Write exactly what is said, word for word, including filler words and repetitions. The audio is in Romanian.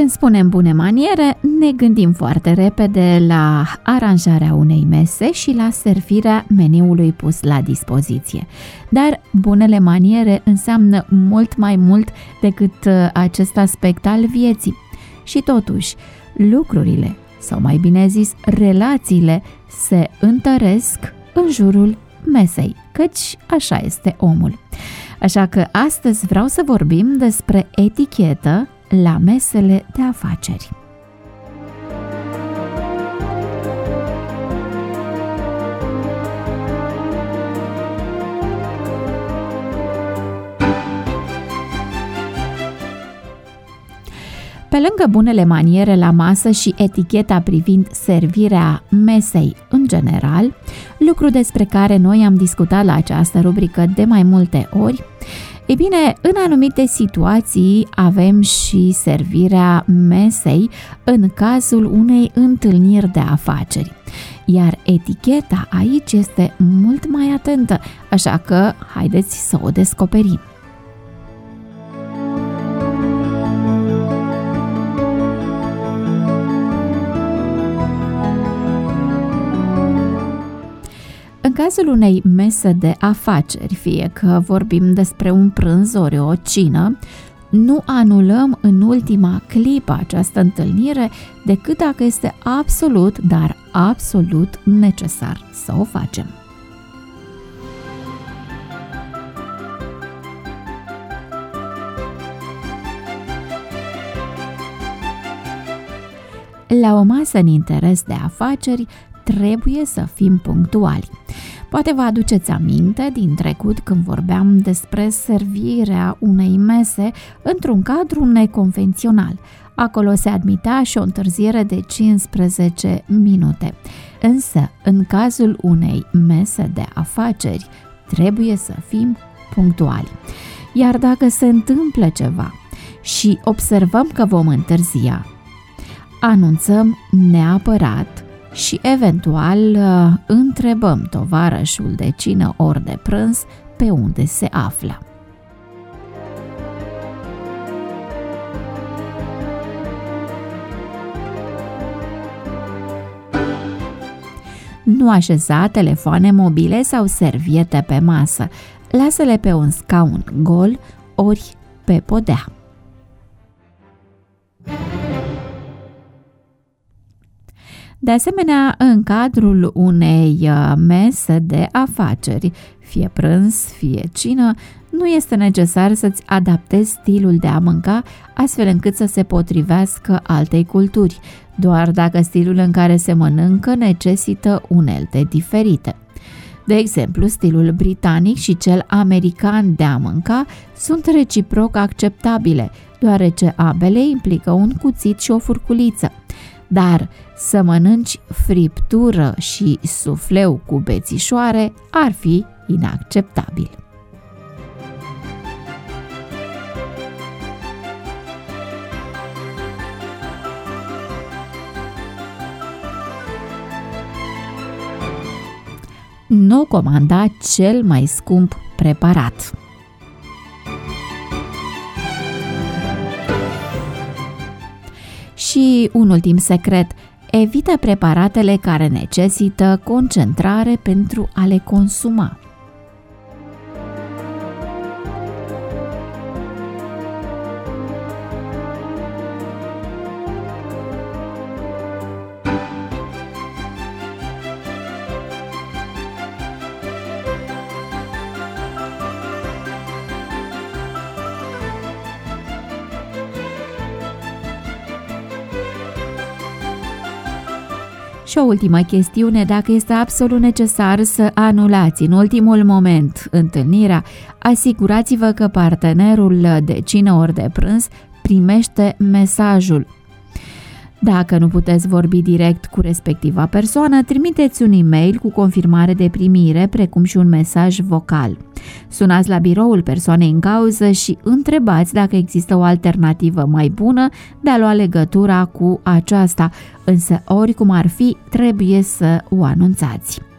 Când spunem bune maniere, ne gândim foarte repede la aranjarea unei mese și la servirea meniului pus la dispoziție. Dar bunele maniere înseamnă mult mai mult decât acest aspect al vieții. Și totuși, lucrurile, sau mai bine zis, relațiile, se întăresc în jurul mesei, căci așa este omul. Așa că astăzi vreau să vorbim despre etichetă la mesele de afaceri. Pe lângă bunele maniere la masă și eticheta privind servirea mesei în general, lucru despre care noi am discutat la această rubrică de mai multe ori, e bine, în anumite situații avem și servirea mesei în cazul unei întâlniri de afaceri. Iar eticheta aici este mult mai atentă, așa că haideți să o descoperim. În cazul unei mese de afaceri, fie că vorbim despre un prânz ori o cină, nu anulăm în ultima clipă această întâlnire decât dacă este absolut, dar absolut necesar să o facem. La o masă în interes de afaceri, trebuie să fim punctuali. Poate vă aduceți aminte din trecut când vorbeam despre servirea unei mese într-un cadru neconvențional. Acolo se admitea și o întârziere de cincisprezece minute. Însă, în cazul unei mese de afaceri, trebuie să fim punctuali. Iar dacă se întâmplă ceva și observăm că vom întârzia, anunțăm neapărat și eventual întrebăm tovarășul de cină ori de prânz pe unde se află. Nu așeza telefoane mobile sau serviete pe masă, lasă-le pe un scaun gol ori pe podea. De asemenea, în cadrul unei mese de afaceri, fie prânz, fie cină, nu este necesar să-ți adaptezi stilul de a mânca astfel încât să se potrivească altei culturi, doar dacă stilul în care se mănâncă necesită unelte diferite. De exemplu, stilul britanic și cel american de a mânca sunt reciproc acceptabile, deoarece ambele implică un cuțit și o furculiță. Dar să mănânci friptură și sufleu cu bețișoare ar fi inacceptabil. Nu comanda cel mai scump preparat. Și un ultim secret, evită preparatele care necesită concentrare pentru a le consuma. Și o ultimă chestiune, dacă este absolut necesar să anulați în ultimul moment întâlnirea, asigurați-vă că partenerul de cină ori de prânz primește mesajul. Dacă nu puteți vorbi direct cu respectiva persoană, trimiteți un e-mail cu confirmare de primire, precum și un mesaj vocal. Sunați la biroul persoanei în cauză și întrebați dacă există o alternativă mai bună de a lua legătura cu aceasta, însă oricum ar fi, trebuie să o anunțați.